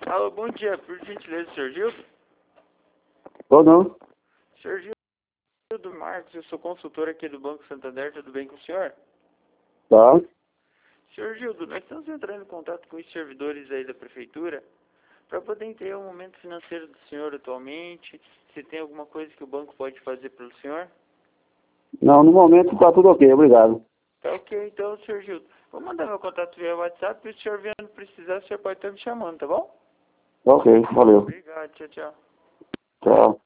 Alô, bom dia, por gentileza, Sr. Gildo? Ou não? Sr. Gildo Marcos, eu sou consultor aqui do Banco Santander, tudo bem com o senhor? Tá. Sr. Gildo, nós estamos entrando em contato com os servidores aí da prefeitura para poder entender o momento financeiro do senhor atualmente, se tem alguma coisa que o banco pode fazer pelo senhor. Não, no momento tá tudo ok, obrigado. Tá ok, então, Sr. Gildo, vou mandar meu contato via WhatsApp e se o senhor vier precisar, o senhor pode estar me chamando, tá bom? Ok, valeu. Obrigado, tchau, tchau. Tchau.